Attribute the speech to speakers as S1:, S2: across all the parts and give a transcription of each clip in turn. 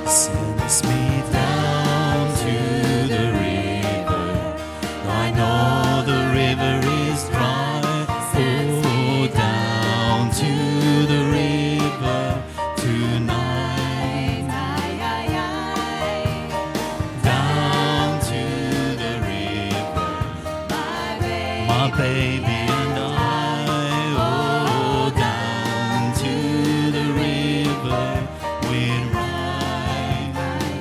S1: sends me down to the river. I know the river is dry. Oh, down to the river tonight. Down to the river, my baby and I. Oh, down to the river we'd ride.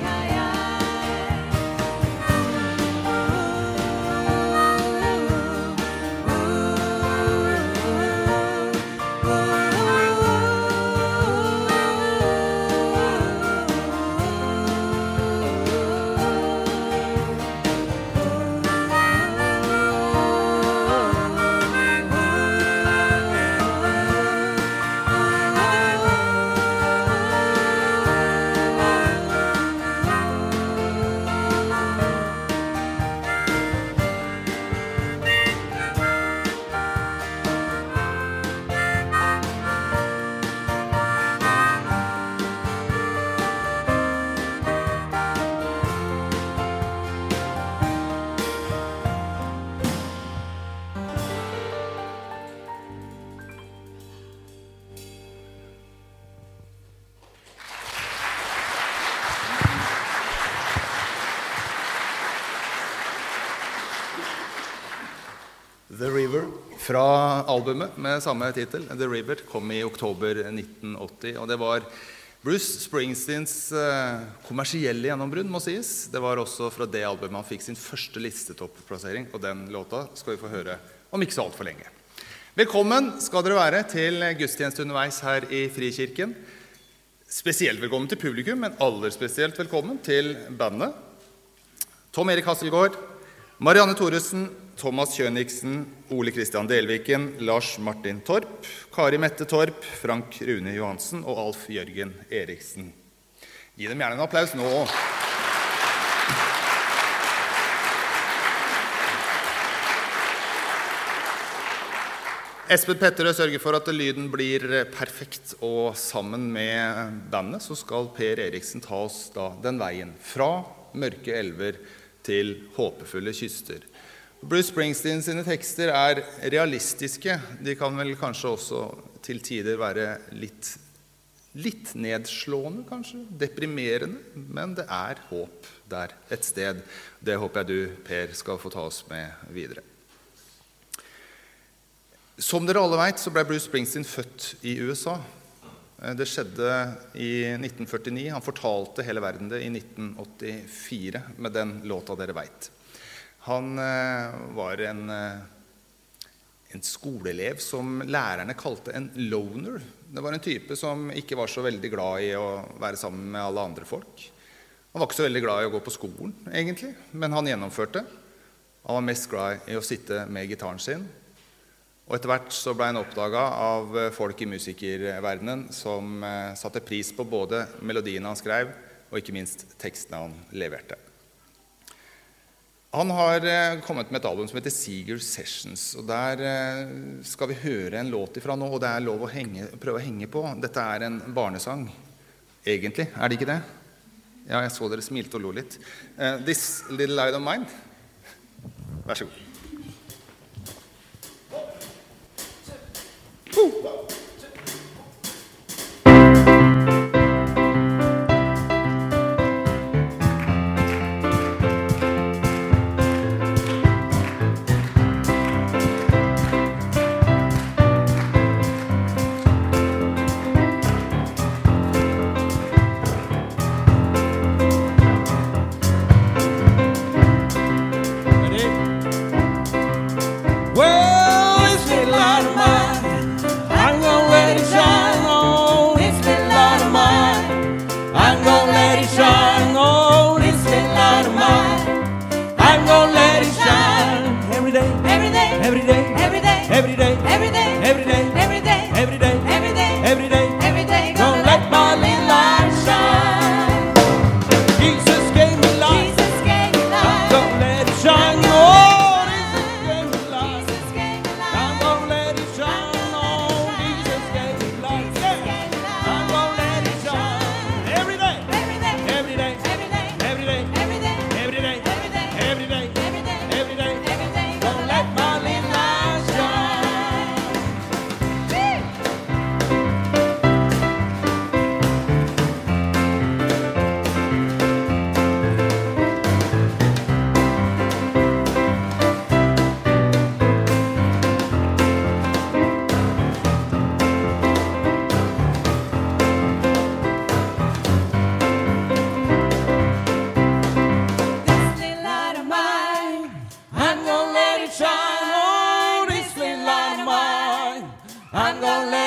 S1: The River fra albumet med samme titel, The River, kom i oktober 1980, og det var Bruce Springsteens kommersielle gjennombrudd, må sies. Det var også fra det albumet han fikk sin første listetoppplassering, og den låta skal vi få høre om ikke så alt for lenge. Velkommen skal dere være til gudstjeneste underveis her i Frikirken. Spesielt velkommen til publikum, men aller spesielt velkommen til bandet. Tom Erik Hasselgaard, Marianne Thoresen, Thomas Kjøniksen, Ole Kristian Delviken, Lars Martin Torp, Kari Mette Torp, Frank Rune Johansen og Alf Jørgen Eriksen. Gi dem gjerne en applaus nå. Espen Petterøe sørger for at lyden blir perfekt, og sammen med bandet så skal Per Eriksen ta oss da den veien fra mørke elver til håpefulle kyster. Bruce Springsteen sine tekster er realistiske. De kan vel kanskje også til tider være litt nedslående, kanskje, deprimerende, men det er håp der et sted. Det håper jeg du, Per, skal få ta oss med videre. Som dere alle vet, så ble Bruce Springsteen født i USA. Det skjedde i 1949. Han fortalte hele verden det i 1984 med den låta dere vet. Han var en skoleelev som lærerne kalte en loner. Det var en type som ikke var så veldig glad i å være sammen med alle andre folk. Han var ikke så veldig glad i å gå på skolen, egentlig, men han gjennomførte. Han var mest glad i å sitte med gitaren sin. Og etter hvert så ble han oppdaget av folk i musikerverdenen som satte pris på både melodiene han skrev, og ikke minst tekstene han leverte. Han har kommet med et album som heter Seeger Sessions, og der skal vi høre en låt ifra nå, og det er lov å prøve å henge på. Dette er en barnesang, egentlig, er det ikke det? Ja, jeg så dere smilte og lo litt. This Little Light of Mine. Vær så god.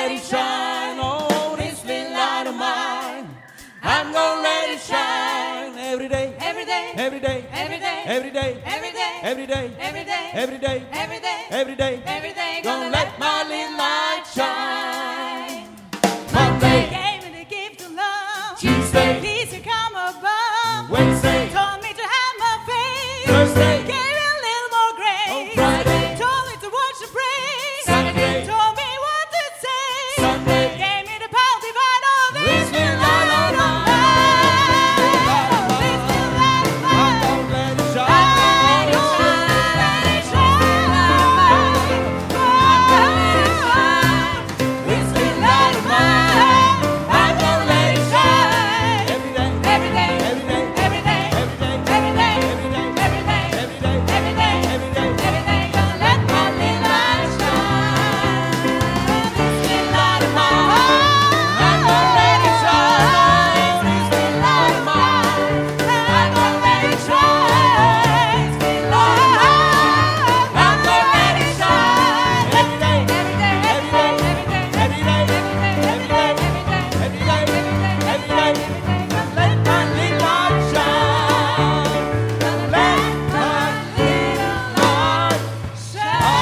S2: let it shine on this little light of mine. I'm gonna let it shine every day, every day, every day, every day, every day, every day, every day, every day, every day, every day, every day, every day. Gonna let my little light shine. Monday gave me the gift of love. Tuesday, peace to come above. Wednesday, told me to have my faith. Thursday, gave me a little more grace. On Friday, told me to watch the praise. Saturday, told me what to say. Sunday, gave me the power divine of this little light of mine. This little light of mine. I'm gonna let it shine. Let it shine. Let it shine. This little light of mine. I'm gonna let it shine. Every day, every day, every day, every day, every day, every day, every day, every day, every day, every day, every day, every day. Gonna let my little light shine. This little light of mine. I'm gonna let it shine. This little light of mine. I'm gonna let it shine. This little light of mine. I'm gonna let it shine. Every day, every day, every day, every day, every day, every day, every day, every day, every day, every day, every day. Gonna let my little light shine. Gonna let my little light shine.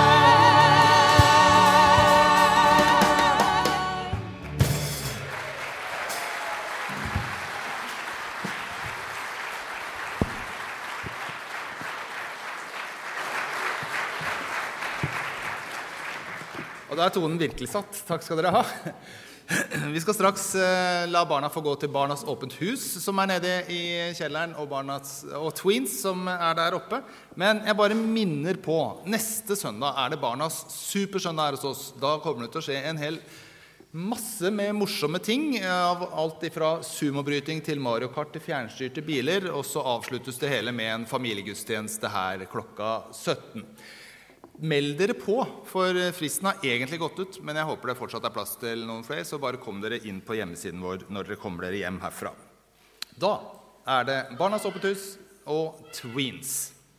S1: Og da er tonen virkelig satt. Takk skal dere ha. Vi skal straks la barna få gå til Barnas åpent hus, som er nede i kjelleren, og Tweens, som er der oppe. Men jeg bare minner på, neste søndag er det Barnas supersøndag her hos oss. Da kommer det til å skje en hel masse med morsomme ting, av alt fra sumobryting til Mario Kart til fjernstyrte biler, og så avsluttes det hele med en familiegudstjeneste her klokka 17. Meld dere på, for fristen har egentlig gått ut, men jeg håper det fortsatt er plass til noen flere, så bare kom dere inn på hjemmesiden vår når dere kommer dere hjem herfra. Da er det Barnas åpent hus og Tweens.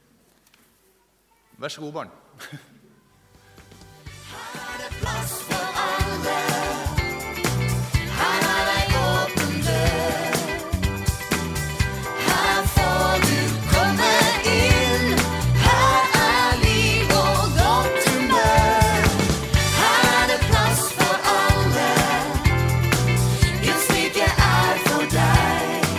S1: Vær så god, barn.
S3: Her er det plass for alle. Her er ei åpen dør. Her får du komme inn. Her er liv og godt humør. Her er det plass for alle. Guds rike er for deg.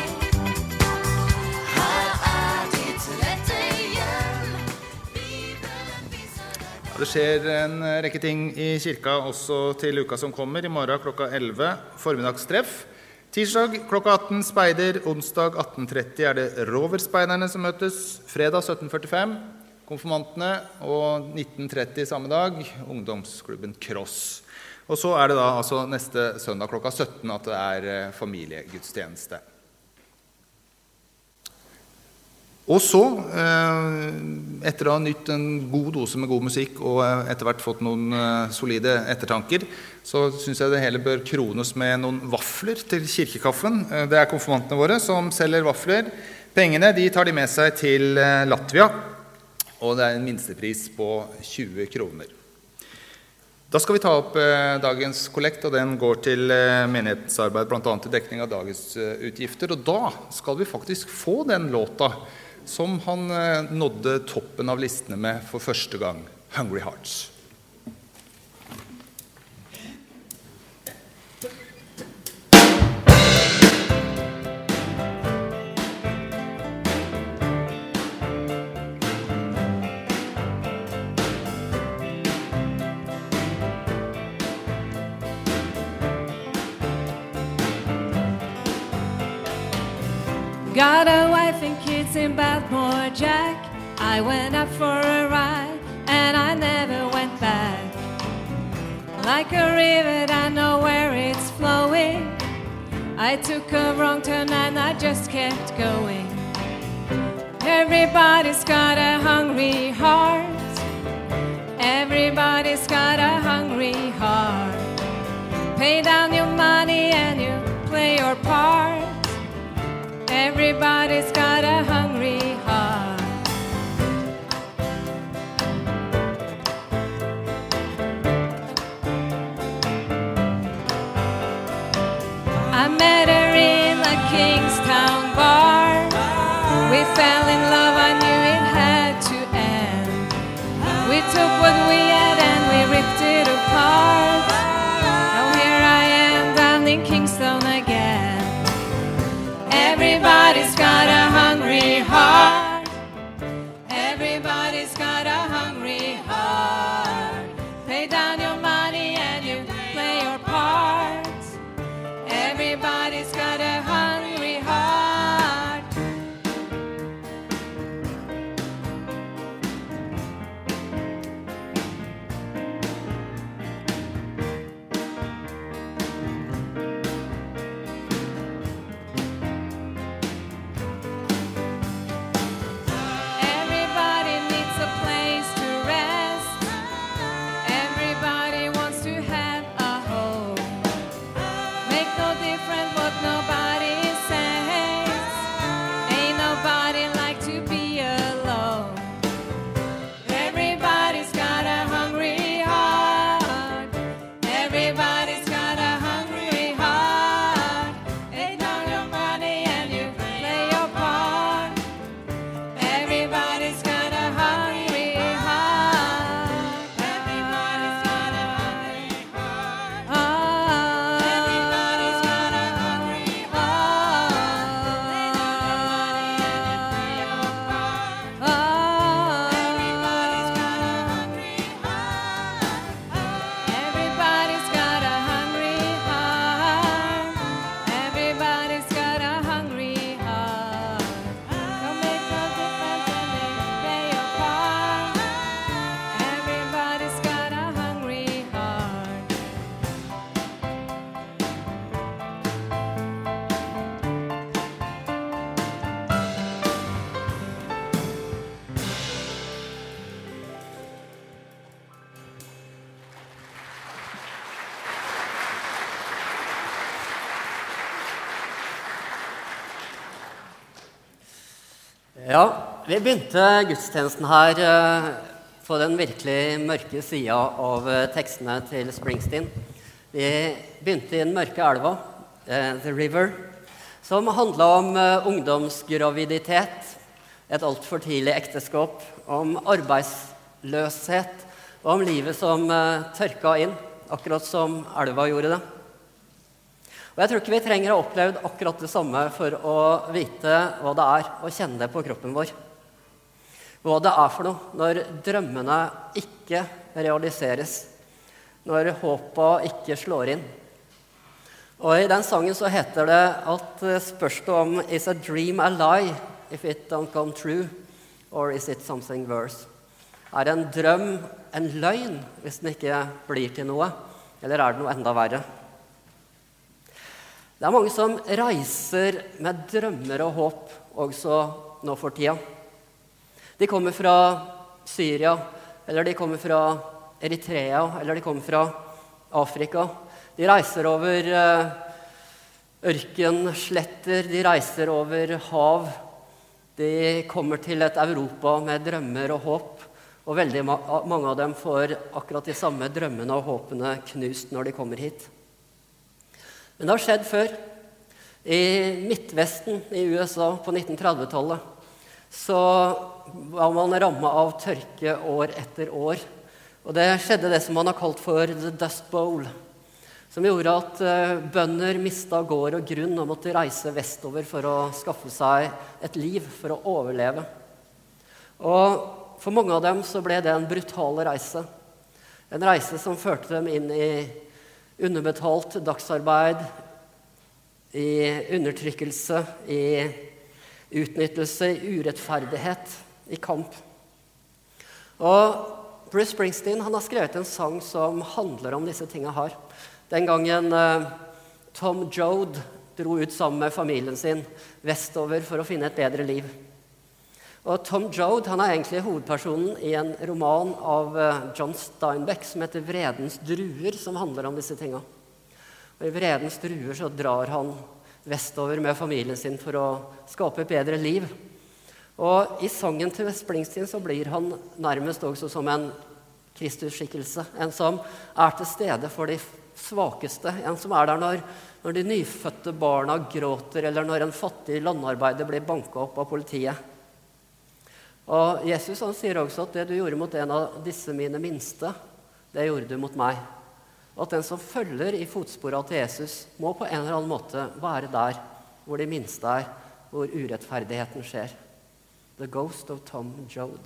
S3: Her er ditt rette hjem. Bibelen viser deg.
S1: Det skjer en rekke ting i kirka også til uka som kommer. I morgen klokka 11, formiddagstreff. Tirsdag klokka 18, speider. Onsdag 18.30 er det roverspeiderne som møtes. Fredag 17.45, konfirmantene. Og 19.30 samme dag, ungdomsklubben Cross. Og så er det da altså neste søndag klokka 17 at det er familiegudstjeneste. Og så, etter å ha nytt en god dose med god musikk og etter hvert fått noen solide ettertanker, så synes jeg det hele bør krones med noen vafler til kirkekaffen. Det er konfirmantene våre som selger vafler. Pengene de tar de med seg til Latvia, og det er en minstepris på 20 kroner. Da skal vi ta opp dagens kollekt, og den går til menighetens arbeid, blant annet til dekning av dagens utgifter. Og da skal vi faktisk få den låta som han nådde toppen av listene med for første gang, Hungry Hearts.
S4: Got a wife and kids in Baltimore, Jack. I went up for a ride and I never went back. Like a river, I know where it's flowing. I took a wrong turn and I just kept going. Everybody's got a hungry heart. Everybody's got a hungry heart. Pay down your money and you play your part. Everybody's got a hungry heart. I met her in a Kingstown bar. We fell in love, I knew it had to end. We took what we had and we ripped it apart. Now here I am down in Kingston again. Everybody's got a hungry heart. Everybody's got a hungry heart. Pay down your money and you play your part. Everybody's got a hungry heart. Everybody needs a place to rest. Everybody wants to have a home. Make no difference what nobody says. Ain't nobody like to be alone. Everybody's got a hungry heart. Everybody's got a hungry heart. Lay down your money and you play your part. Everybody's got a hungry heart. Everybody's got a hungry heart. Everybody's got a hungry heart. Lay down your money and you play your part. Everybody's got a hungry heart. Everybody's got a hungry heart. Everybody's got a hungry heart. Don't make no difference when they play your part. Everybody's got a hungry heart.
S5: Ja, vi begynte gudstjenesten her på den virkelig mørke sida av tekstene til Springsteen. Vi begynte i den mørke elva, The River, som handla om ungdomsgraviditet, et alt for tidlig ekteskap, om arbeidsløshet og om livet som tørka inn, akkurat som elva gjorde det. Og jeg tror ikke vi trenger å ha opplevd akkurat det samme for å vite hva det er og kjenne det på kroppen vår. Hva det er for noe når drømmene ikke realiseres, når håpa ikke slår inn. Og i den sangen så heter det at spørs det om is a dream a lie if it don't come true, or is it something worse? Er en drøm en løgn hvis den ikke blir til noe, eller er det noe enda verre? Det er mange som reiser med drømmer og håp også nå for tida. De kommer fra Syria, eller de kommer fra Eritrea, eller de kommer fra Afrika. De reiser over ørkensletter, de reiser over hav. De kommer til et Europa med drømmer og håp, og veldig mange av dem får akkurat de samme drømmene og håpene knust når de kommer hit. Men det har skjedd før. I Midtvesten i USA på 1930-tallet så var man rammet av tørke år etter år. Og det skjedde det som man har kalt for The Dust Bowl, som gjorde at bønder mistet gård og grunn og måtte reise vestover for å skaffe seg et liv, for å overleve. Og for mange av dem så ble det en brutal reise. En reise som førte dem inn i underbetalt dagsarbeid, i undertrykkelse, i utnyttelse, i urettferdighet, i kamp. Og Bruce Springsteen han har skrevet en sang som handler om disse tingene her. Den gangen Tom Joad dro ut sammen med familien sin vestover for å finne et bedre liv. Og Tom Joad han er egentlig hovedpersonen i en roman av John Steinbeck som heter Vredens druer, som handler om disse tingene. Og i Vredens druer så drar han vestover med familien sin for å skape et bedre liv. Og i sangen til Springsteen så blir han nærmest også som en Kristusskikkelse, en som er til stede for de svakeste, en som er der når de nyfødte barna gråter, eller når en fattig landarbeider blir banket opp av politiet. Og Jesus han sier også at det du gjorde mot en av disse mine minste, det gjorde du mot meg. Og at den som følger i fotsporet til Jesus, må på en eller annen måte være der hvor de minste er, hvor urettferdigheten skjer. The Ghost of Tom Joad.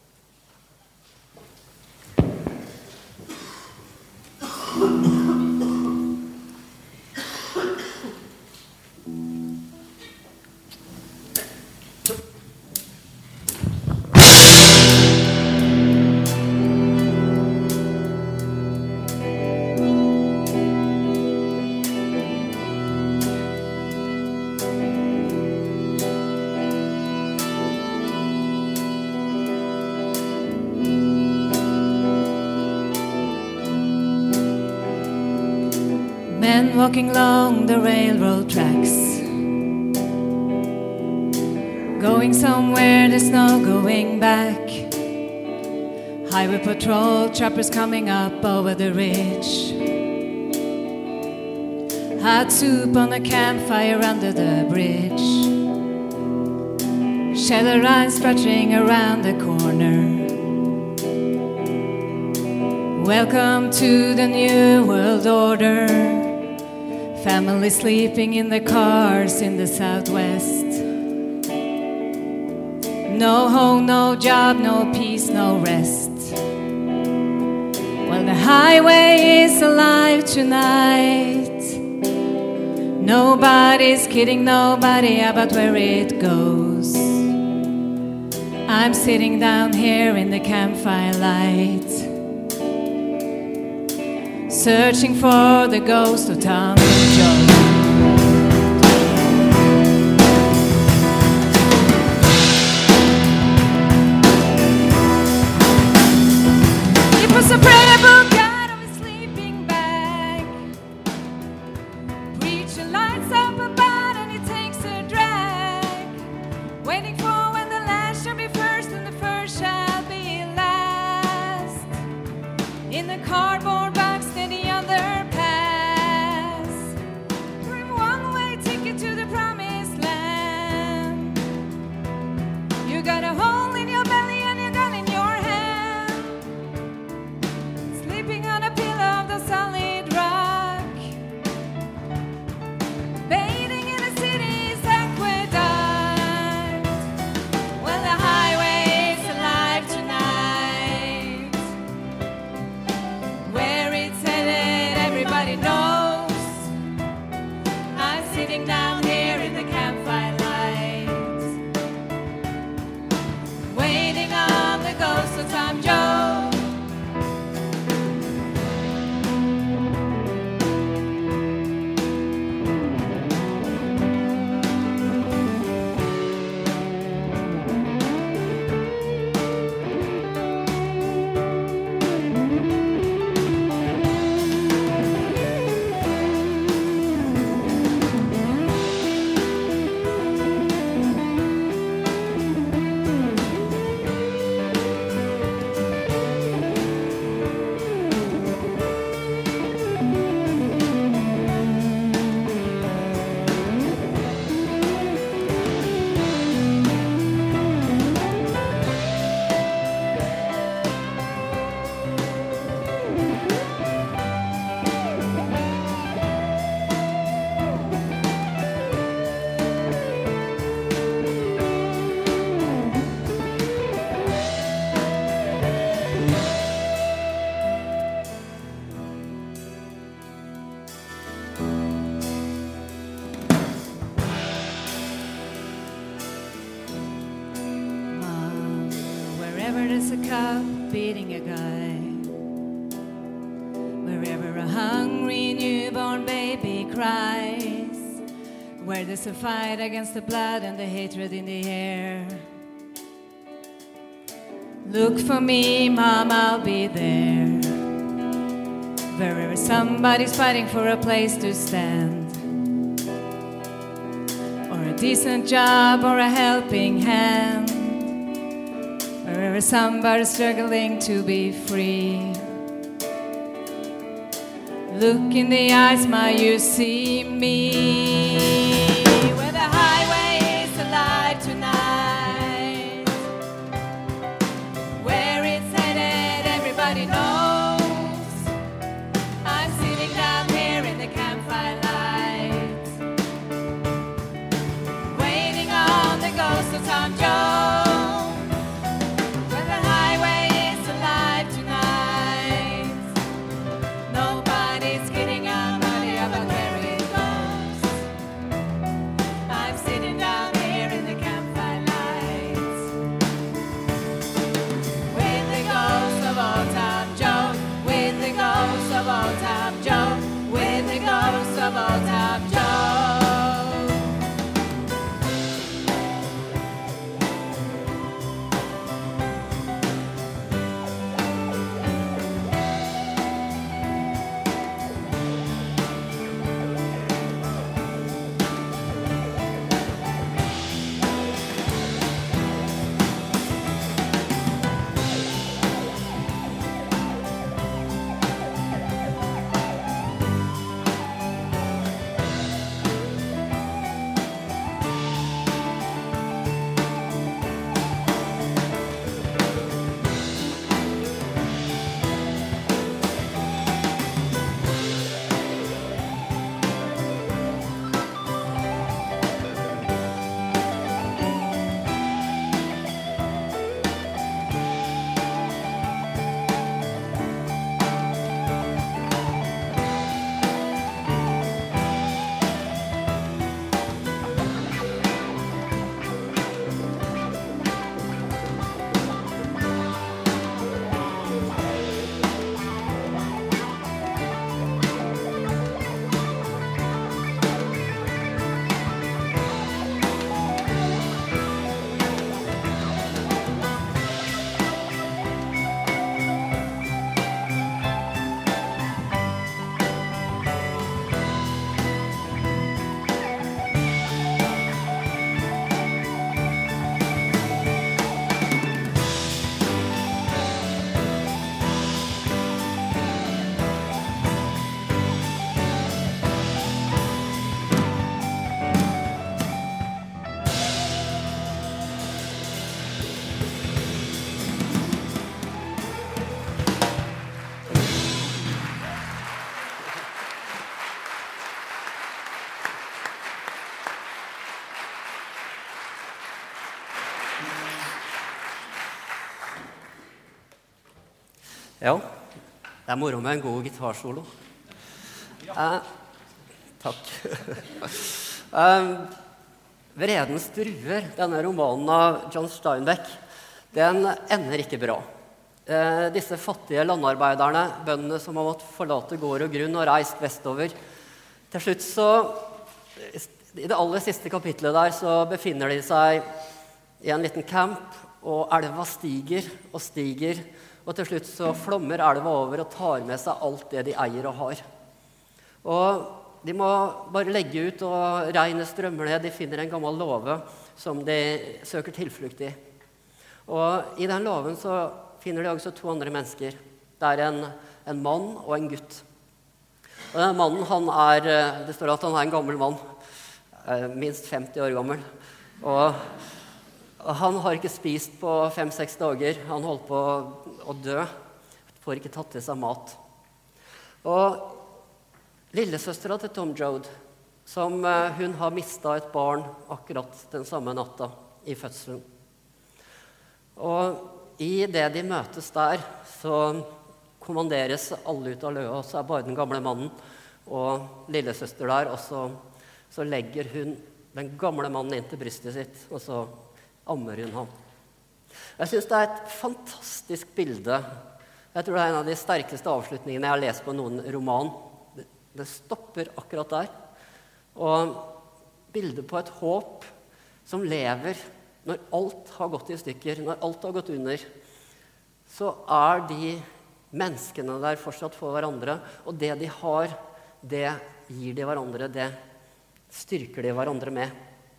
S4: Men walking along the railroad tracks, going somewhere there's no going back. Highway patrol choppers coming up over the ridge. Hot soup on a campfire under the bridge. Shadow lines stretching around the corner. Welcome to the new world order. Family sleeping in the cars in the southwest. No home, no job, no peace, no rest. Well, the highway is alive tonight. Nobody's kidding nobody about where it goes. I'm sitting down here in the campfire light, searching for the ghost of Tom Joad. He puts a prayer book out of his sleeping bag. Preacher lights up a bud and he takes a drag, waiting for when the last shall be first and the first shall be last. In the cardboard box the other pass, for him one-way ticket to the promised land. You got a hole in your belly and a gun in your hand, sleeping on a pillow of the solid rock, bathing in the city's aqueduct. Well, the highway is alive tonight. Where it's headed, everybody knows. I'm sitting down here in the campfire light, waiting on the ghost of Tom Joad. Wherever there's a cop beating a guy, wherever a hungry newborn baby cries, where there's a fight against the blood and the hatred in the air, look for me, Mom, I'll be there. Wherever somebody's fighting for a place to stand, or a decent job or a helping hand, wherever somebody's struggling to be free, Look in the eyes, my, you see me. Where the highway is alive tonight. Where it's headed, everybody knows. I'm sitting down here in the campfire light, waiting on the ghost of Tom Jones. Where the highway is alive tonight. Nobody's getting out money about where it goes. I'm sitting down here in the campfire lights, with the ghost of old Tom Jones, with the ghost of old Tom Jones, with the ghost of old Tom Jones.
S5: Ja, det moro med en god gitarsolo. Takk. Vredens druer, denne romanen av John Steinbeck, den ender ikke bra. Disse fattige landarbeiderne, bøndene som har måttet forlate gård og grunn og reist vestover, til slutt så, i det aller siste kapitlet der, så befinner de seg i en liten camp, og elva stiger og stiger, og til slutt så flommer elva over og tar med seg alt det de eier og har. Og de må bare legge ut, og regnet strømmer ned. De finner en gammel låve som de søker tilflukt i. Og i den låven så finner de også to andre mennesker. Det er en mann og en gutt. Og den mannen, det står at han er en gammel mann, minst 50 år gammel. Og han har ikke spist på 5-6 dager. Han holdt på å dø. Får ikke tatt til seg mat. Og lillesøstera til Tom Joad, som hun har mistet et barn akkurat den samme natta i fødselen. Og i det de møtes der, så kommanderes alle ut av løa, og så er bare den gamle mannen og lillesøster der, og så legger hun den gamle mannen inn til brystet sitt, og så ammer hun ham. Jeg synes det er et fantastisk bilde. Jeg tror det er en av de sterkeste avslutningene jeg har lest på noen roman. Det stopper akkurat der. Og bildet på et håp som lever når alt har gått i stykker, når alt har gått under, så er de menneskene der fortsatt for hverandre, og det de har, det gir de hverandre, det styrker de hverandre med.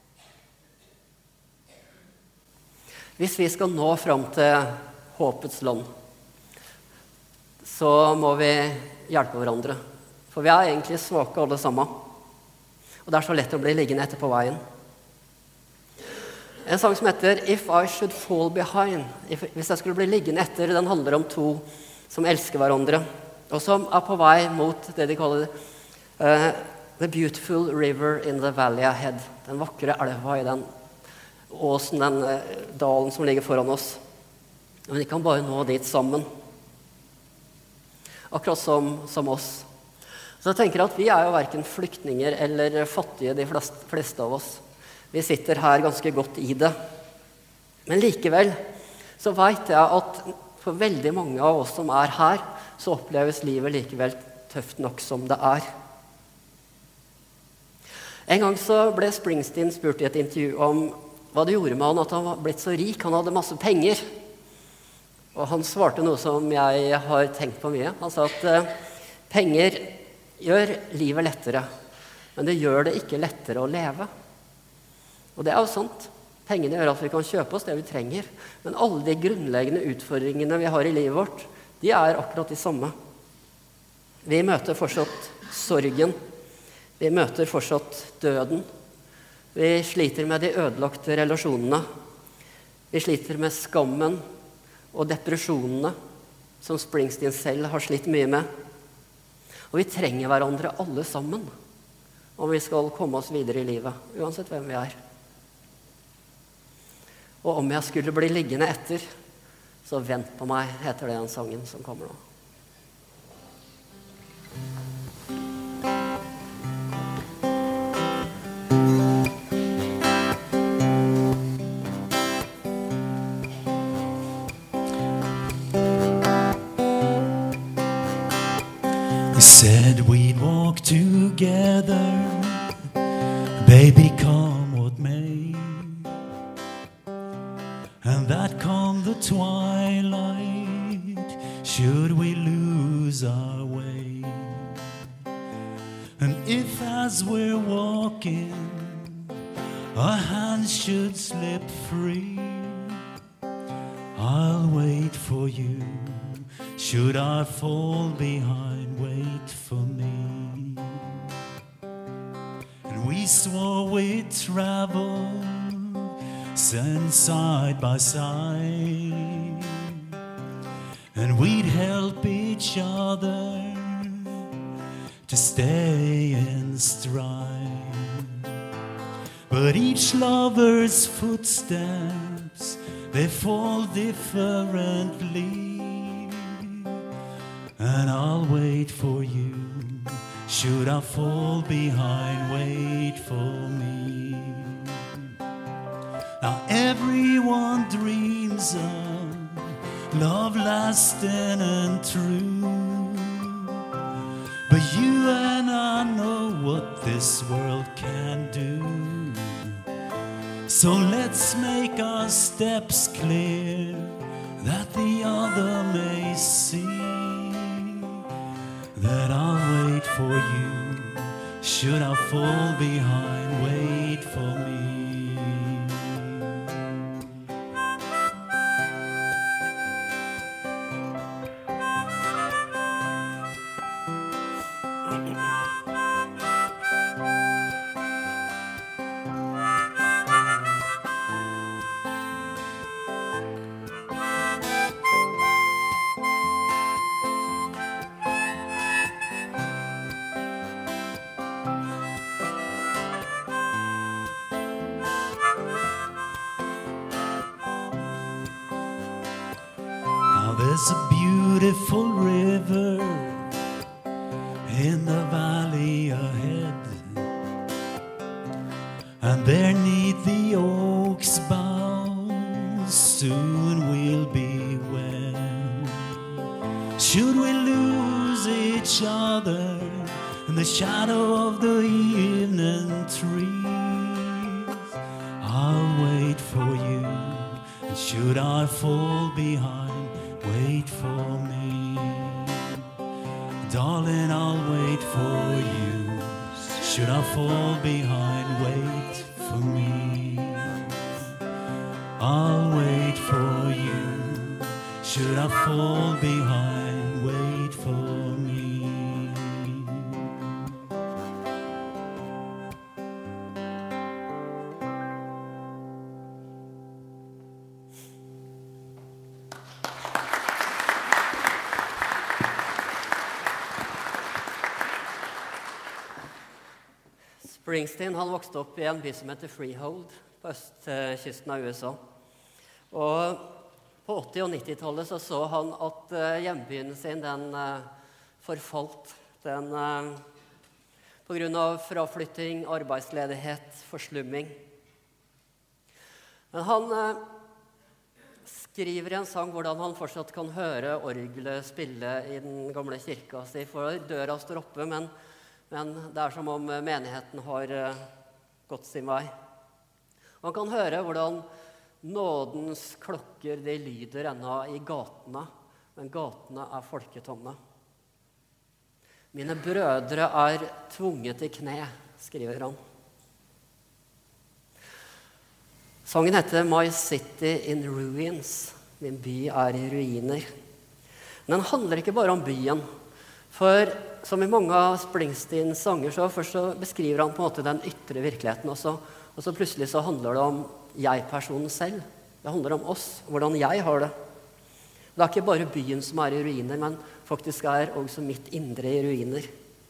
S5: Hvis vi skal nå fram til håpets land, så må vi hjelpe hverandre. For vi er egentlig svake alle sammen. Og det er så lett å bli liggende etter på veien. En sang som heter If I Should Fall Behind. Hvis jeg skulle bli liggende etter, den handler om to som elsker hverandre, og som er på vei mot det de kaller The Beautiful River in the Valley Ahead. Den vakre elva i den åsen, den dalen som ligger foran oss. Men de kan bare nå dit sammen. Akkurat som oss. Så jeg tenker at vi er jo hverken flyktninger eller fattige, de fleste av oss. Vi sitter her ganske godt i det. Men likevel så vet jeg at for veldig mange av oss som er her, så oppleves livet likevel tøft nok som det er. En gang så ble Springsteen spurt i et intervju om hva det gjorde med han at han var blitt så rik, han hadde masse penger. Og han svarte noe som jeg har tenkt på mye. Han sa at penger gjør livet lettere, men det gjør det ikke lettere å leve. Og det er jo sant. Pengene gjør at vi kan kjøpe oss det vi trenger, men alle de grunnleggende utfordringene vi har i livet vårt, de er akkurat de samme. Vi møter fortsatt sorgen. Vi møter fortsatt døden. Vi sliter med de ødelagte relasjonene. Vi sliter med skammen og depresjonene, som Springsteen selv har slitt mye med. Og vi trenger hverandre alle sammen, om vi skal komme oss videre i livet, uansett hvem vi er. Og om jeg skulle bli liggende etter, så vent på meg, heter det den sangen som kommer nå.
S6: We said we'd walk together, baby, come what may. And that come the twilight, should we lose our way. And if as we're walking, our hands should slip free, I'll wait for you. Should I fall behind, wait for me. And we swore we'd travel, stand side by side, and we'd help each other to stay in stride. But each lover's footsteps, they fall differently, and I'll wait for you. Should I fall behind, wait for me. Now everyone dreams of love lasting and true, but you and I know what this world can do. So let's make our steps clear, that the other may see that I'll wait for you. Should I fall behind, wait for me. There's a beautiful river in the valley ahead, and there 'neath the oak's boughs soon we'll be wed. Should we lose each other in the shadow of the evening trees, I'll wait for you. And should I fall behind, wait for me. Darling, I'll wait for you. Should I fall behind, wait for me. I'll wait for you. Should I fall behind, wait for me.
S5: Springsteen han vokste opp I en by som heter Freehold på østkysten av USA. Og på 80- og 90-tallet så han at hjembyen sin den forfalt. Den på grunn av fraflytting, arbeidsledighet, forslumming. Men han skriver I en sang hvordan han fortsatt kan høre orgelet spille I den gamle kirka si, for døra står oppe, men det som om menigheten har gått sin vei. Man kan høre hvordan nådens klokker de lyder ennå I gatene, men gatene folketomme. Mine brødre tvunget I kne, skriver han. Sangen heter My City in Ruins. Min by I ruiner. Men den handler ikke bare om byen. For som I mange av Springsteens sanger, så først så beskriver han på en måte den ytre virkeligheten, og så plutselig så handler det om jeg-personen selv. Det handler om oss, hvordan jeg har det. Det ikke bare byen som I ruiner, men faktisk også mitt indre I ruiner.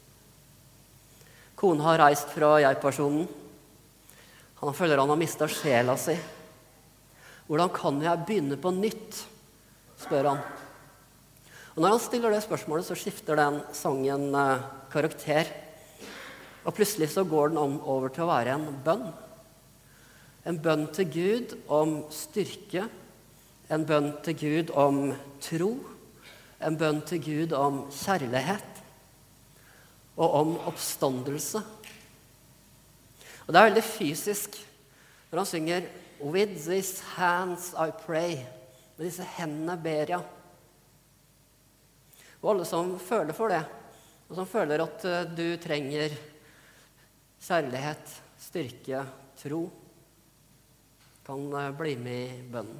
S5: Kona har reist fra jeg-personen. Han føler han har mistet sjela si. Hvordan kan jeg begynne på nytt, spør han. Og når han stiller det spørsmålet, så skifter den sangen karakter. Og plutselig så går den over til å være en bønn. En bønn til Gud om styrke. En bønn til Gud om tro. En bønn til Gud om kjærlighet. Og om oppstandelse. Og det veldig fysisk når han synger With these hands I pray. Med disse hendene ber jeg. Og alle som føler for det, og som føler at du trenger kjærlighet, styrke, tro, kan bli med I bønnen.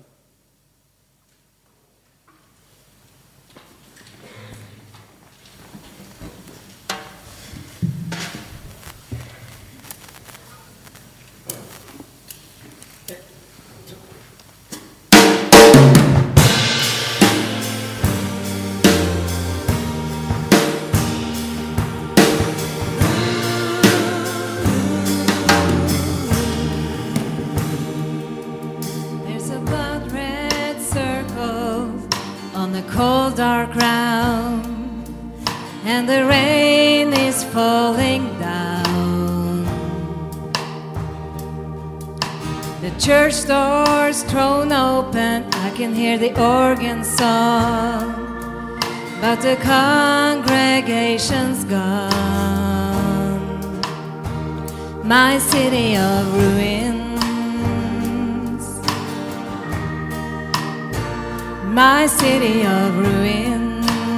S4: Cold dark ground, and the rain is falling down. The church doors thrown open, I can hear the organ song, but the congregation's gone. My city of ruins, my city of ruins.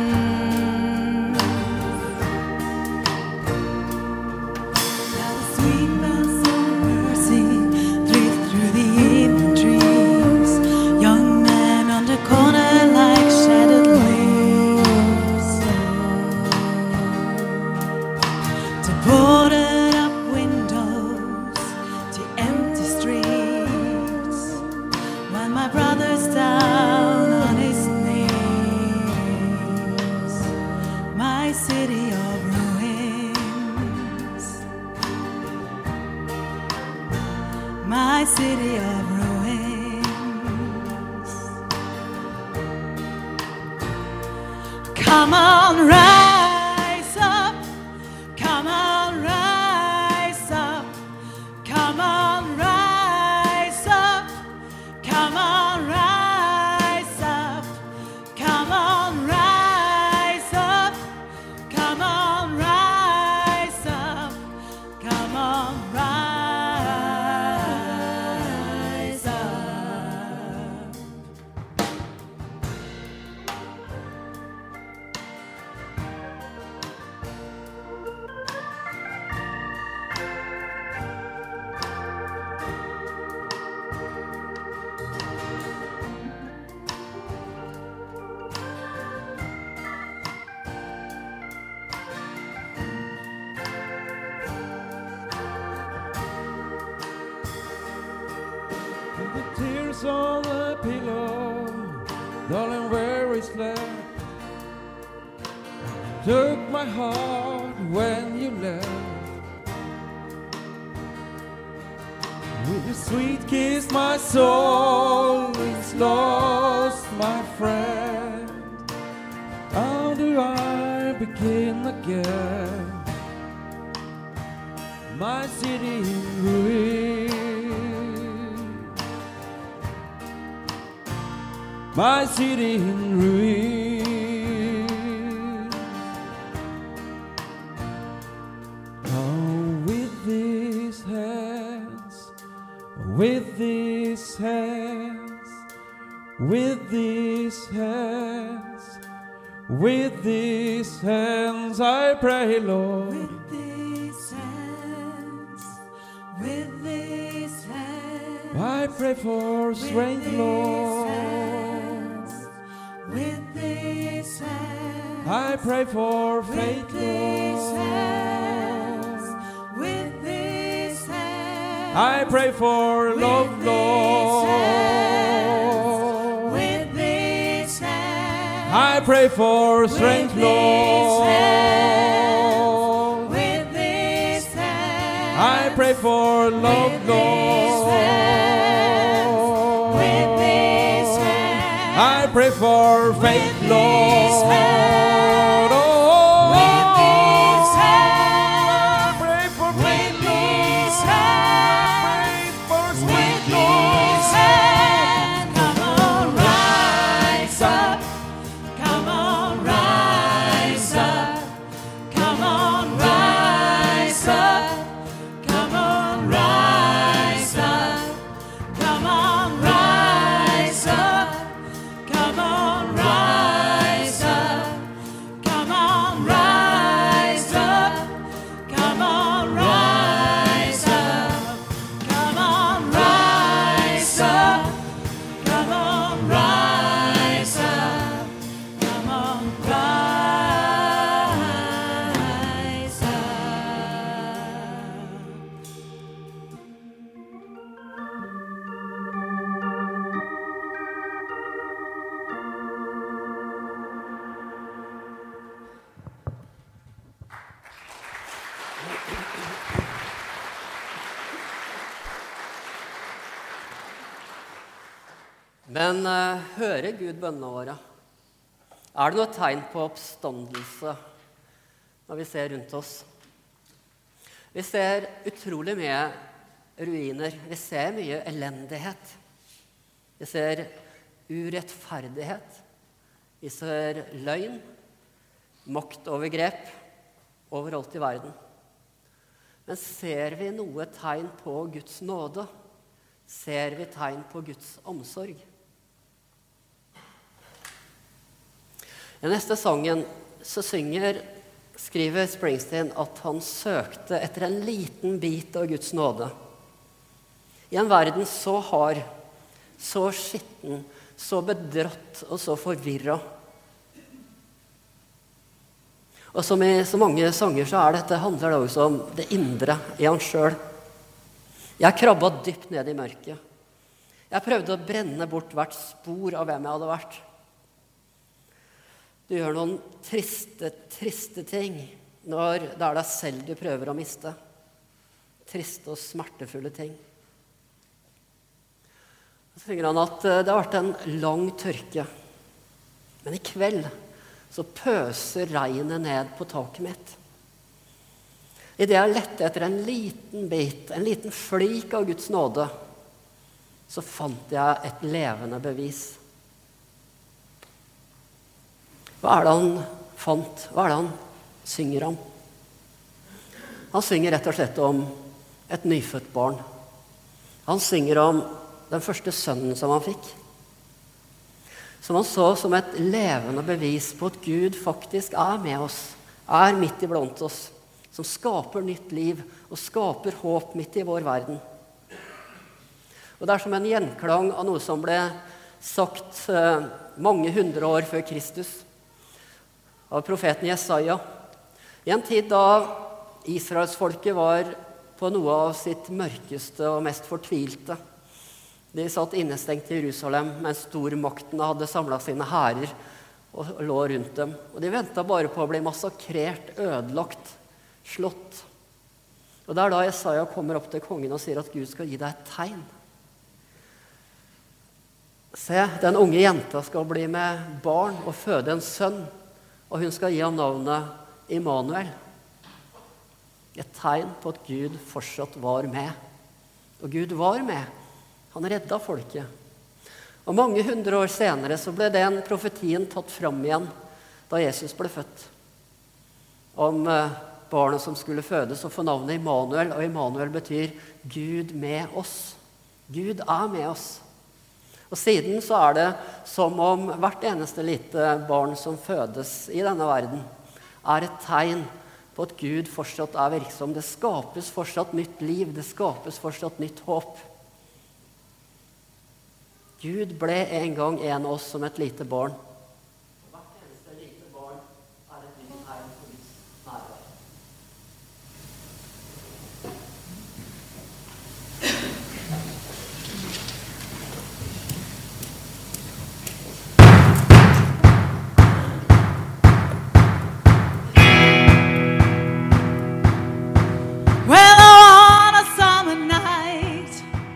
S6: Now the sweet bells of mercy drift through the evening trees. Young men on the corner like shattered leaves. To boarded up windows, to empty streets. When my brother's down on his knees, my city of ruins, my city of ruins. Come on, rise up, come on, rise up, come on, rise up, come on, rise up, come on, rise up, come on, rise up, come on, rise up.
S7: The tears on the pillow, darling, where is left? Took my heart when you left. Your sweet kiss, my soul is lost, my friend. How do I begin again? My city in ruin, my city in ruin. Oh, with these hands, with these hands, with these hands, with these hands, I pray, Lord.
S6: With these hands, with these hands,
S7: I pray for strength, Lord.
S6: with these hands,
S7: I pray for faith,
S6: with these
S7: Lord.
S6: hands, with these hands,
S7: I pray for love, Lord.
S6: with these hands,
S7: I pray for strength, Lord.
S6: with these hands,
S7: I pray for love, Lord.
S6: with these hands,
S7: I pray for faith, Lord. Oh,
S6: with these
S7: I
S6: hands,
S7: pray for faith,
S6: with these
S7: Lord.
S6: hands,
S7: Pray for
S6: with
S7: strength,
S6: these
S7: Lord.
S6: hands, come on, rise up, come on, rise up, come on, rise up, come on, rise up, come on, rise up, come on, rise up, come on, rise up, come on, rise up, come on, rise up, come on, rise up, come on, rise up.
S5: Men hører Gud bønnene våre? Er det noe tegn på oppstandelse når vi ser rundt oss? Vi ser utrolig mye ruiner. Vi ser mye elendighet. Vi ser urettferdighet. Vi ser løgn, maktovergrep overalt i verden. Men ser vi noe tegn på Guds nåde? Ser vi tegn på Guds omsorg? I neste sangen så skriver Springsteen at han søkte etter en liten bit av Guds nåde. I en verden så hard, så skitten, så bedrått og så forvirret. Og som i så mange sanger så handler det også om det indre i han selv. Jeg krabbet dypt ned i mørket. Jeg prøvde å brenne bort hvert spor av hvem jeg hadde vært. Du gjør noen triste ting når det er deg selv du prøver å miste. Triste og smertefulle ting. Så synger han at det har vært en lang tørke. Men i kveld så pøser regnet ned på taket mitt. I det jeg lette etter en liten bit, en liten flik av Guds nåde, så fant jeg et levende bevis. Hva er det han fant? Hva er det han synger om? Han synger rett og slett om et nyfødt barn. Han synger om den første sønnen som han fikk. Som han så som et levende bevis på at Gud faktisk er med oss, er midt iblant oss, som skaper nytt liv og skaper håp midt i vår verden. Og det er som en gjenklang av noe som ble sagt mange hundre år før Kristus, av profeten Jesaja. I en tid da Israelsfolket var på noe av sitt mørkeste og mest fortvilte. De satt innestengt i Jerusalem mens stormaktene hadde samlet sine hærer og lå rundt dem. Og de ventet bare på å bli massakrert, ødelagt, slått. Og det da Jesaja kommer opp til kongen og sier at Gud skal gi deg et tegn. Se, den unge jenta skal bli med barn og føde en sønn, og hun skal gi ham navnet Immanuel. Et tegn på at Gud fortsatt var med. Og Gud var med. Han redda folket. Og mange hundre år senere så ble den profetien tatt fram igjen da Jesus ble født. Om barnet som skulle fødes og få navnet Immanuel, og Immanuel betyr Gud med oss. Gud med oss. Og siden så det som om hvert eneste lite barn som fødes i denne verden et tegn på at Gud fortsatt virksom. Det skapes fortsatt nytt liv, det skapes fortsatt nytt håp. Gud ble en gang en av oss som et lite barn. Og hvert eneste lite barn et nytt tegn på Guds nærvær.
S6: Well, on a summer night,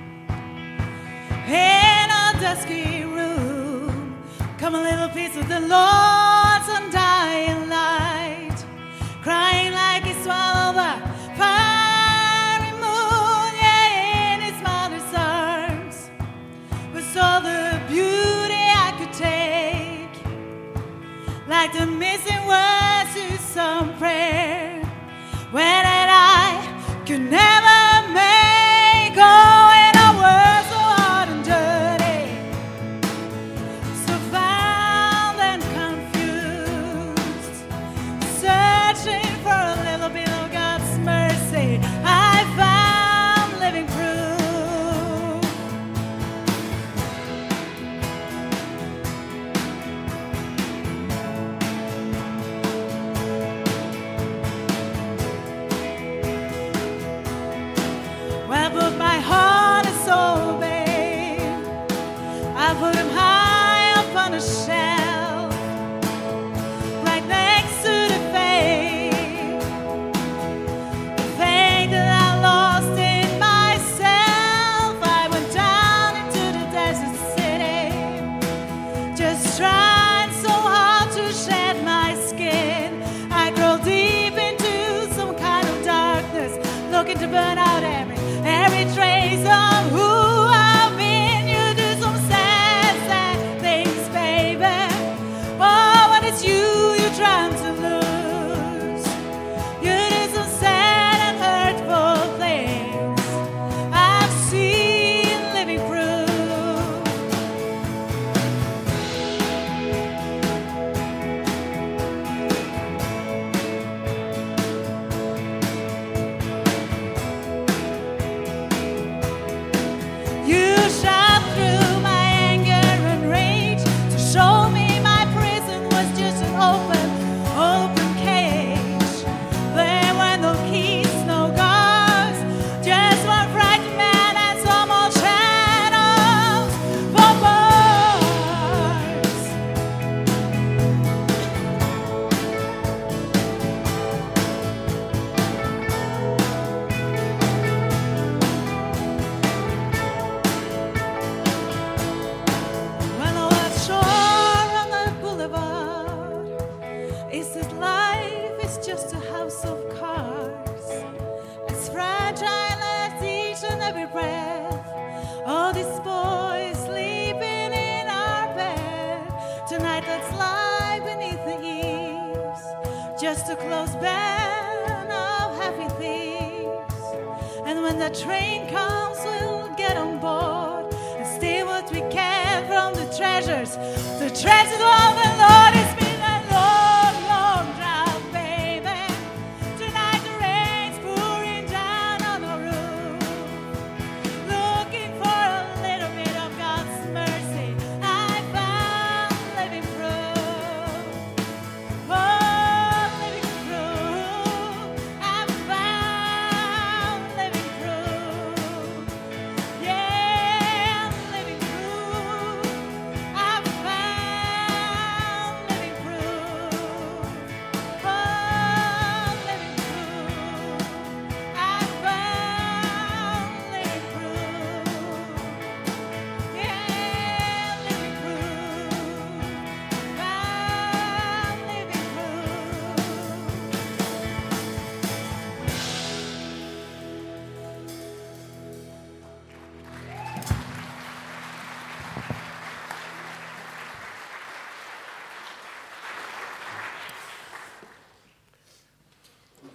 S6: in a dusky room, come a little piece of the Lord's undying light, crying like he swallowed the fiery moon, yeah, in his mother's arms, was all the beauty I could take, like the missing words to some prayer, when I could never make. Oh, and I was so hard and dirty, so foul and confused, searching for a little bit of God's mercy. I found living proof. Well, I put my heart and soul, babe, I put him high up on a shelf, right next to the faith that I lost in myself. I went down into the desert city, just trying so hard to shed my skin. I crawled deep into some kind of darkness, looking to burn out every trace of who I've been. You do some sad, sad things, baby. Oh, when it's you're trying to lose. You do some sad and hurtful things. I've seen living proof. You shot through my anger and rage to show me my prison was just an open cage. There were no keys, no guards, just one frightened man and some old shadows for bars. When I was shore on the boulevard, is that life is just a house of cards, as fragile as each and every breath. All these boys sleeping in our bed. Tonight let's lie beneath the eaves, just a close band of happy thieves. And when the train comes, we'll get on board and steal what we can from the treasures of the Lord. It's been a long, long drive, baby. Tonight the rain's pouring down on the roof, looking for a little bit of God's mercy. I found living proof. Oh, living proof. I found living proof. Yeah, living proof. I found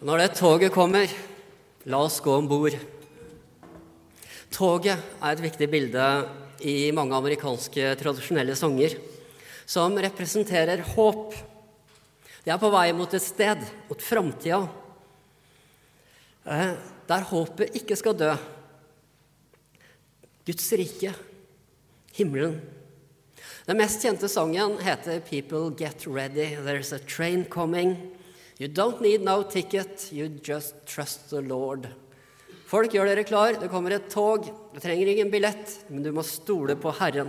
S5: Når det toget kommer, la oss gå ombord. Toget et viktig bilde i mange amerikanske tradisjonelle sanger, som representerer håp. De på vei mot et sted, mot framtida, der håpet ikke skal dø. Guds rike, himmelen. Den mest kjente sangen heter People Get Ready, There's a Train Coming. You don't need no ticket, you just trust the Lord. Folk, gjør dere klar, det kommer et tog. Du trenger ingen billett, men du må stole på Herren.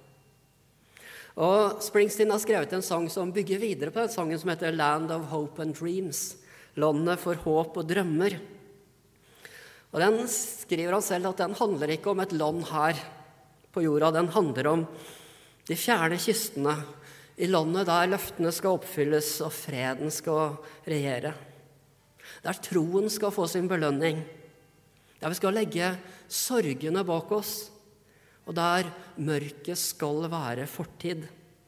S5: Og Springsteen har skrevet en sang som bygger videre på den sangen som heter Land of Hope and Dreams. Landet for håp og drømmer. Og den skriver han selv at den handler ikke om et land her på jorda. Den handler om de fjerne kystene i landet der løftene skal oppfylles og freden skal regjere. Der troen skal få sin belønning. Der vi skal legge sorgene bak oss, og der mørket skal være fortid.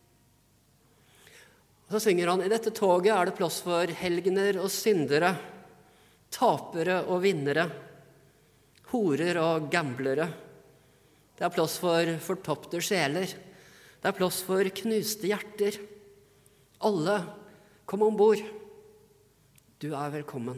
S5: Og så synger han, i dette toget det plass for helgener og syndere, tapere og vinnere, horer og gamblere. Det plass for fortapte sjeler. Det plass for knuste hjerter. Alle, kom ombord. Du velkommen.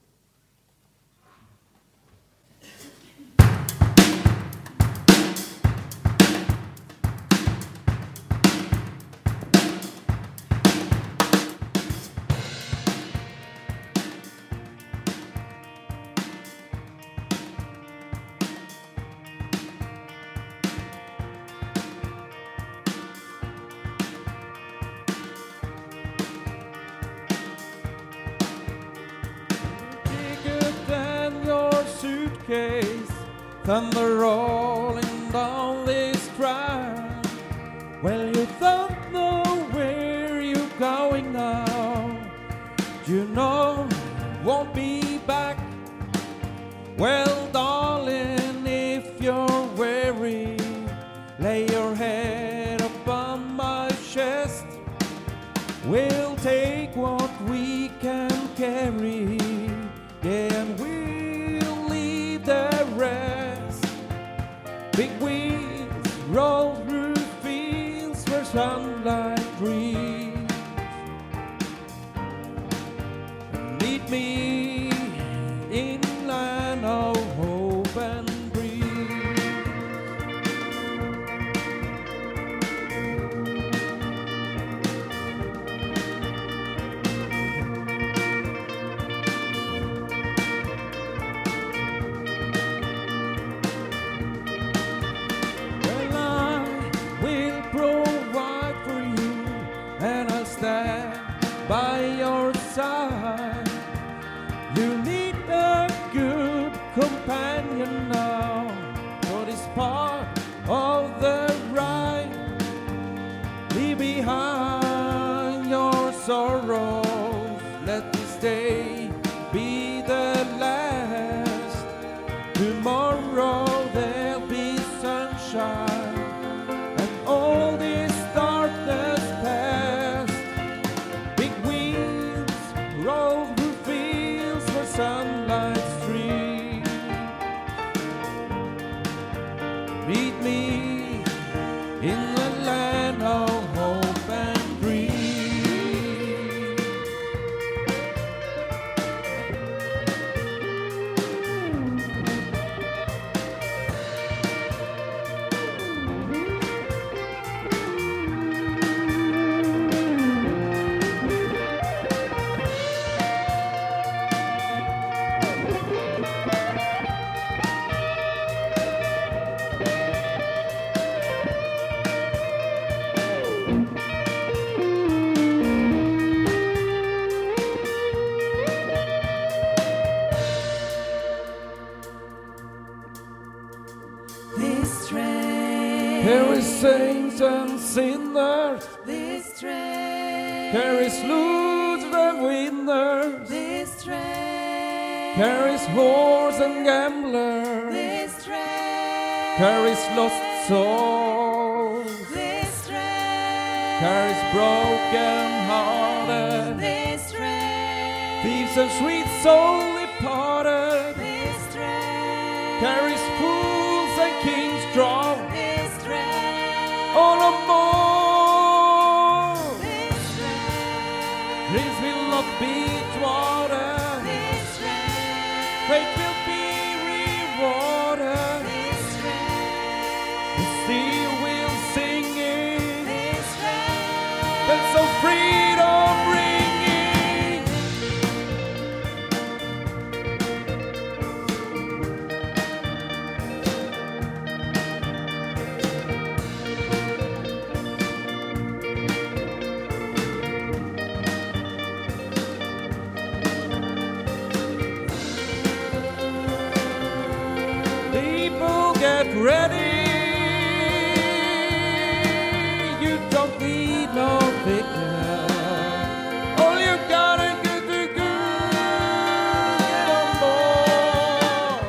S7: Thunder rolling down this track. Well, you don't know where you're going now. You know won't be back. Well, darling, if you're weary, lay your head upon my chest. We'll take what we can carry, yeah, and we'll leave the rest. Big wheels roll through fields where sunlight dreams. Meet me in land of hope and dreams. By your side, you need a good companion now for this part of the ride. Leave behind your sorrows, let this day be the last. Tomorrow there'll be sunshine and all this darkness past. Roll through fields where sunlight streams. Meet me in the land of hope and dreams. There is saints and sinners.
S6: This train.
S7: There is losers and winners.
S6: This train.
S7: There is whores and gamblers.
S6: This train.
S7: There is lost souls.
S6: This train.
S7: There is broken hearted.
S6: This train.
S7: Thieves He's a sweet soul departed, carries fools and kings draw. All no more, His will not be thwarted, faith will be rewarded. The sea will sing it, bells of freedom ringing. People get ready, you don't need no vicar. All you gotta do to go, get on board.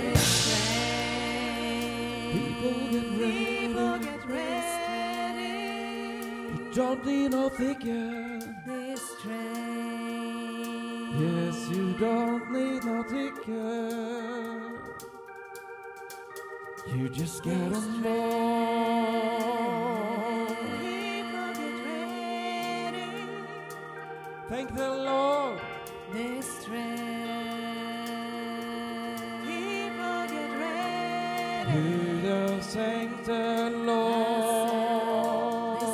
S7: People get ready, you don't need no vicar. Yes, you don't need no ticket. You just get on board. Thank the Lord. You just thank the Lord.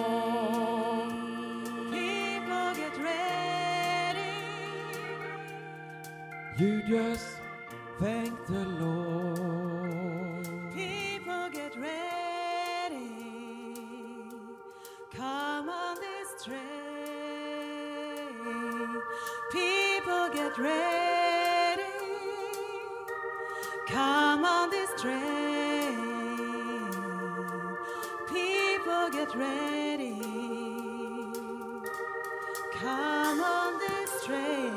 S7: You just thank the Lord.
S6: People get ready. Come on this train. People get ready. Come on this train. People get ready. Come on this train.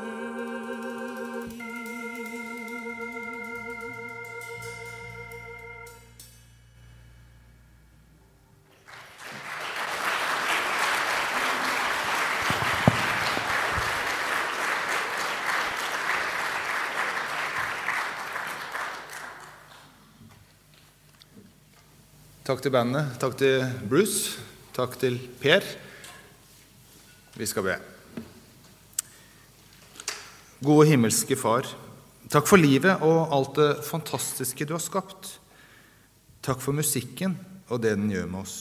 S1: Takk til bandet, takk til Bruce, takk til Per. Vi skal be. Gode himmelske far, takk for livet og alt det fantastiske du har skapt. Takk for musikken og det den gjør med oss.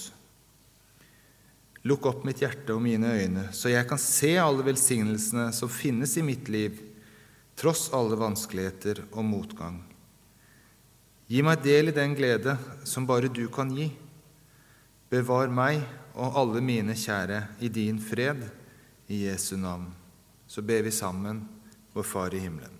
S1: Lukk opp mitt hjerte og mine øyne, så jeg kan se alle velsignelsene som finnes i mitt liv, tross alle vanskeligheter og motgang. Gi meg del i den glede som bare du kan gi. Bevar meg og alle mine kjære i din fred, i Jesu navn. Så ber vi sammen, vår Far i himmelen.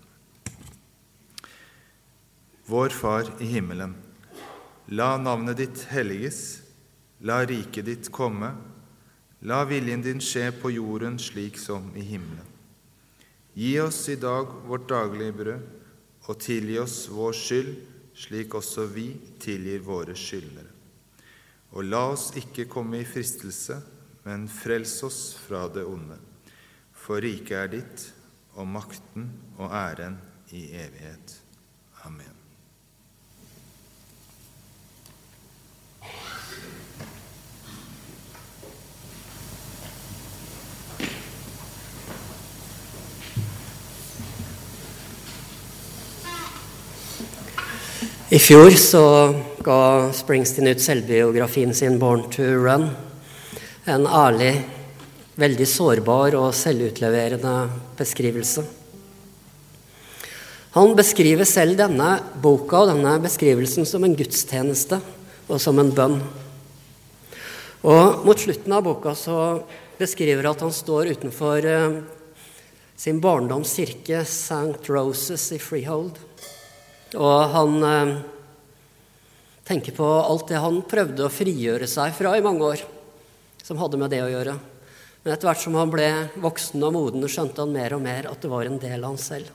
S1: Vår Far i himmelen, la navnet ditt helliges, la riket ditt komme, la viljen din skje på jorden slik som i himmelen. Gi oss i dag vårt daglige brød, og tilgi oss vår skyld, slik også vi tilgir våre skyldnere. Og la oss ikke komme i fristelse, men frels oss fra det onde. For riket er ditt, og makten og æren i evighet. Amen.
S5: I fjor så ga Springsteen ut selvbiografien sin Born to Run. En ærlig, veldig sårbar og selvutleverende beskrivelse. Han beskriver selv denne boka og denne beskrivelsen som en gudstjeneste og som en bønn. Og mot slutten av boka så beskriver at han står utenfor sin barndoms kirke St. Roses i Freehold. Og han tenker på alt det han prøvde å frigjøre seg fra i mange år, som hadde med det å gjøre. Men etter hvert som han ble voksen og moden, skjønte han mer og mer at det var en del av han selv.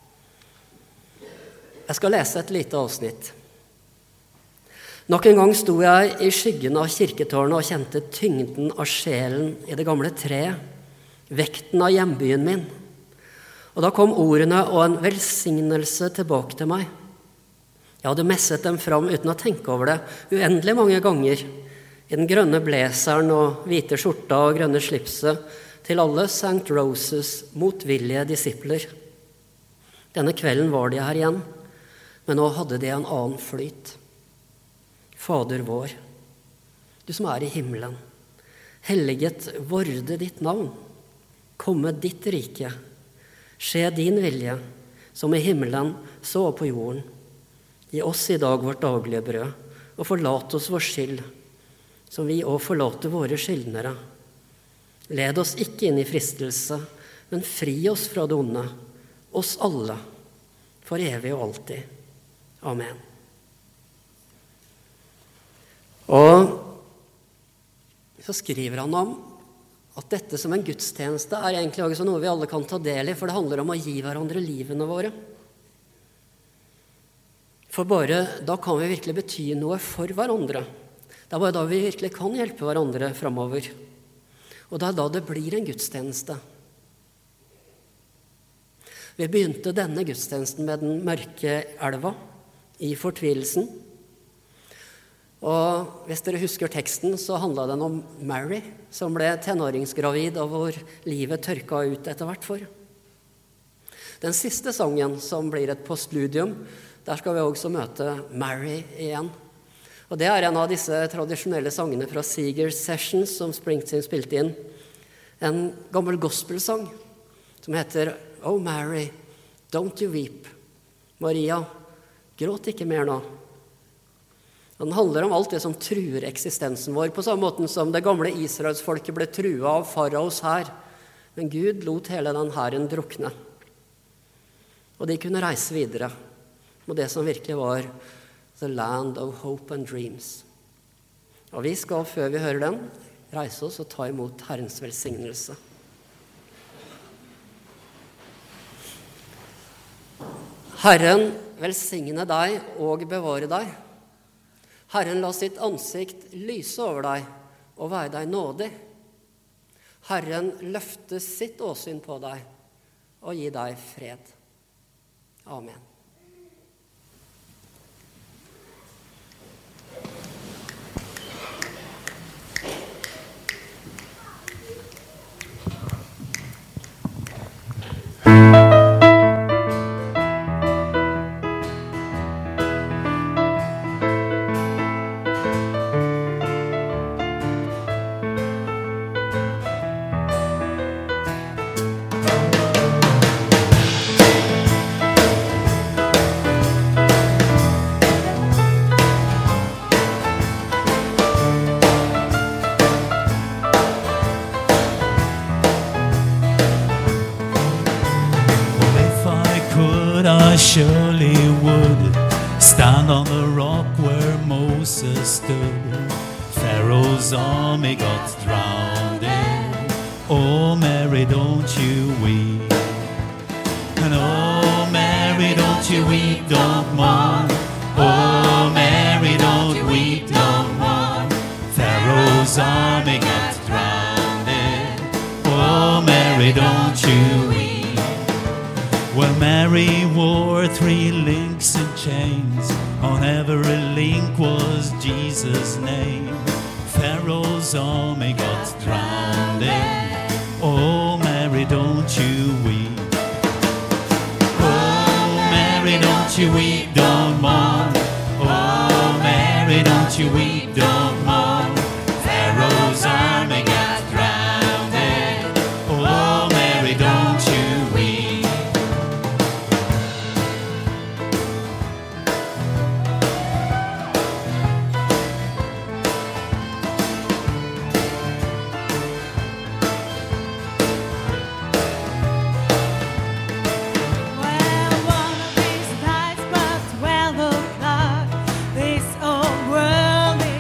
S5: Jeg skal lese et lite avsnitt. Nok en gang sto jeg i skyggen av kirketårnet og kjente tyngden av sjelen i det gamle treet, vekten av hjembyen min. Og da kom ordene og en velsignelse tilbake til meg. Jeg hadde messet dem fram uten å tenke over det, uendelig mange ganger, i den grønne blazeren og hvite skjorta og grønne slipset, til alle St. Roses motvillige disipler. Denne kvelden var de her igjen, men nå hadde de en annen flyt. Fader vår, du som er i himmelen, helliget vorde ditt navn, komme ditt rike, skje din vilje, som i himmelen så på jorden. Gi oss i dag vårt daglige brød, og forlat oss vår skyld, som vi også forlater våre skyldnere. Led oss ikke inn i fristelse, men fri oss fra det onde, oss alle, for evig og alltid. Amen. Og så skriver han om at dette som en gudstjeneste er egentlig også noe vi alle kan ta del i, for det handler om å gi hverandre livene våre. For bare da kan vi virkelig bety noe for hverandre. Det er bare da vi virkelig kan hjelpe hverandre fremover. Og det er da det blir en gudstjeneste. Vi begynte denne gudstjenesten med den mørke elva i fortvilelsen. Og hvis dere husker teksten, så handlet den om Mary, som ble tenåringsgravid, og hvor livet tørka ut etter hvert for. Den siste sangen, som blir et postludium, der skal vi også møte Mary igjen. Og det er en av disse tradisjonelle sangene fra Seeger's Sessions, som Springsteen spilte inn. En gammel gospelsang som heter «Oh Mary, don't you weep». Maria, gråt ikke mer nå. Den handler om alt det som truer eksistensen vår, på samme måte som det gamle Israelsfolket ble truet av faraos hær. Men Gud lot hele den hæren drukne. Og de kunne reise videre mot det som virkelig var The Land of Hope and Dreams. Og vi skal, før vi hører den, reise oss og ta imot Herrens velsignelse. Herren velsigne deg og bevare deg. Herren la sitt ansikt lyse over deg og være deg nådig. Herren løfte sitt åsyn på deg og gi deg fred. Amen.
S8: I surely would stand on the rock where Moses stood. Pharaoh's army got drowned in. Oh, Mary, don't you weep. And oh, Mary, don't you weep, don't mourn. Oh, Mary, don't weep, don't mourn. Pharaoh's army got drowned in. Oh, Mary, don't you weep. Well, Mary wore 3 links and chains. On every link was Jesus' name. Pharaoh's army got drowned in. Oh, Mary, don't you weep. Oh, Mary, don't you weep, don't mourn. Oh, Mary, don't you weep, don't mourn. Pharaoh's army got drowned in. Oh, Mary, don't you weep.
S6: Well, one of these nights, about 12 o'clock, this old world is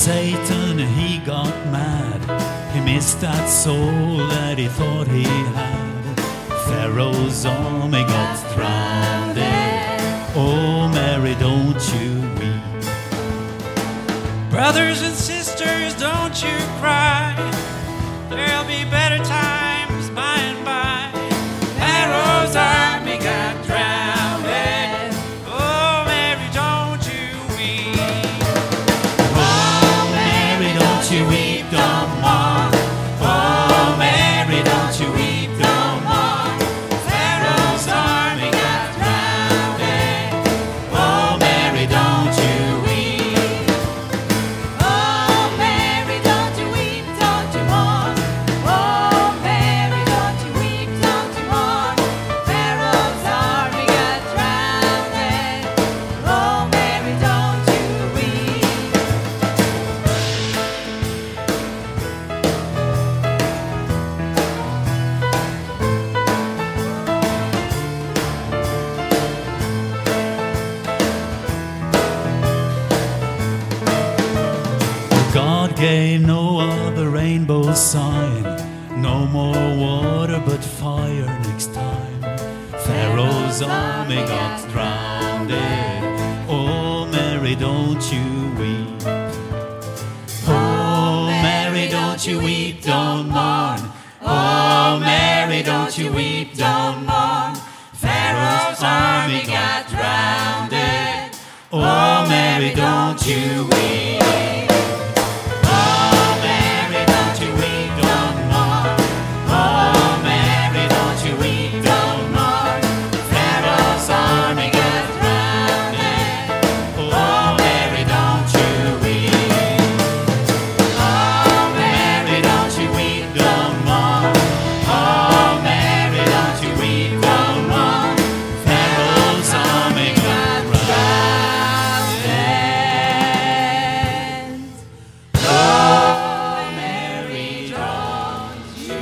S8: Satan, he got mad. He missed that soul that he thought he had. Pharaoh's army got drowned. Oh, Mary, don't you weep.
S9: Brothers and sisters, don't you cry. There'll be better times by and by. Pharaoh's army got drowned. Oh, Mary, don't you weep.
S8: Oh, Mary, don't you weep no more. Oh, Mary, don't you weep no more. Pharaoh's army got drowned. Oh, Mary, don't you weep.
S3: Oh, Mary, don't you weep, don't you mourn. Oh, Mary, don't you weep, don't you mourn. Pharaoh's army got drowned. Oh, Mary, don't you weep.
S8: God gave Noah the rainbow sign. No more water but fire next time. Pharaoh's army got drowned. Oh, Mary, don't you weep. Oh, Mary, don't you weep, don't mourn. Oh, Mary, don't you weep, don't mourn. Pharaoh's army got drowned. Oh, Mary, don't you weep. Oh, Mary, don't you weep, don't mourn. Oh, Mary, don't you weep, don't mourn. Pharaoh's army got drowned. Oh, Mary, don't you weep. Oh, Mary, don't you weep, don't mourn. Oh, Mary, don't you weep, don't mourn. Pharaoh's army got drowned. Oh, Mary, don't you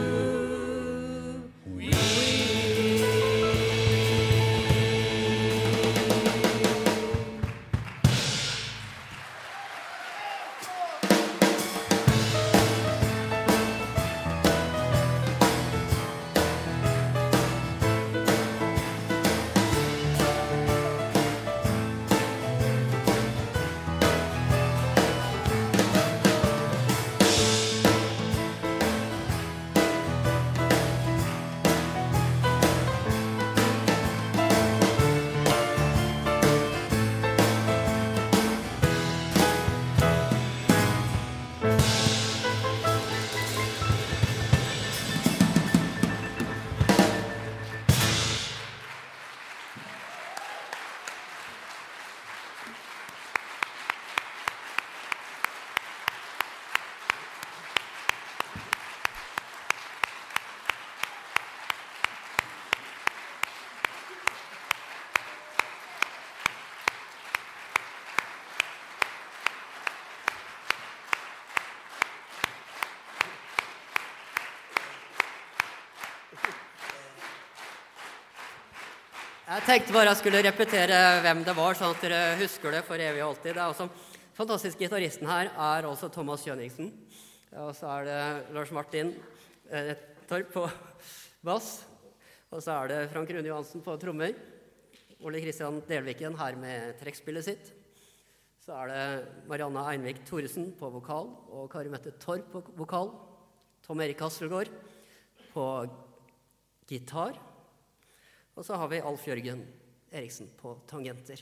S5: Jeg tenkte bare jeg skulle repetere hvem det var, sånn at dere husker det for evig og alltid. Det er også, fantastisk gitaristen her er også Thomas Kjønningsen. Og så er det Lars Martin Torp på bass. Og så er det Frank Rune Johansen på trommer. Ole Kristian Delviken her med trekkspillet sitt. Så er det Marianne Einvik Thoresen på vokal, og Kari Mette Torp på vokal. Tom Erik Hasselgaard på gitar. Og så har vi Alf Jørgen Eriksen på tangenter.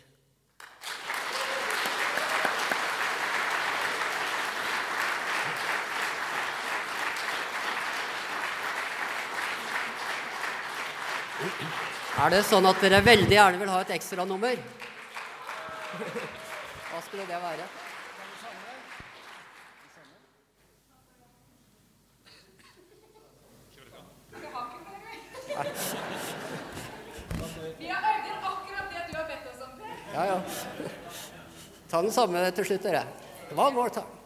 S5: Er det sånn at dere veldig gjerne vil ha et ekstra nummer? Hva skulle det være?
S4: Vi har øvd inn akkurat det du har bedt oss om, Per.
S5: Ja, ja. Ta den samme til slutt, dere. One more time.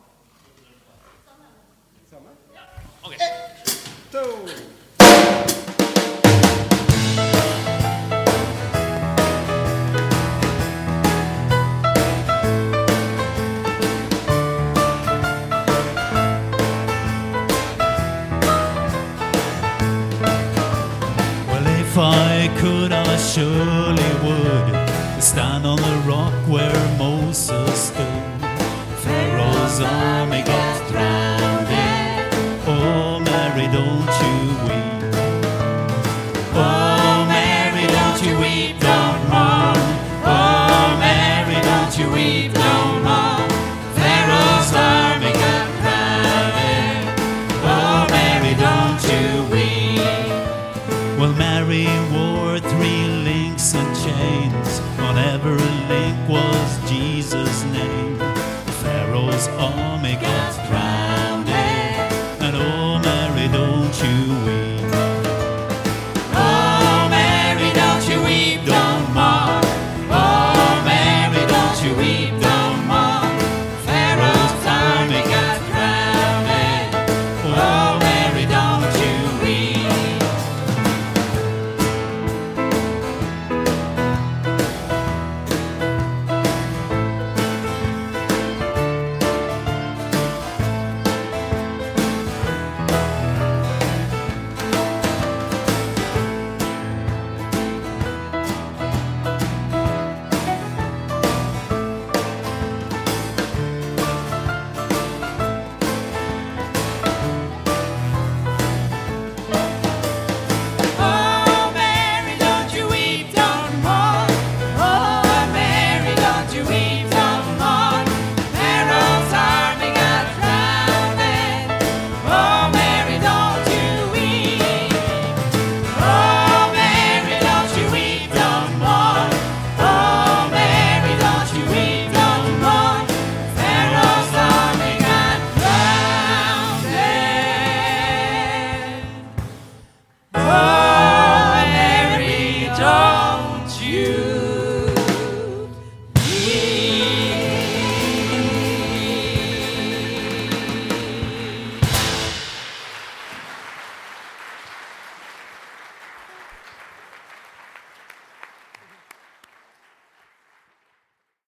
S8: I could, I surely would stand on the rock where Moses stood. Pharaoh's army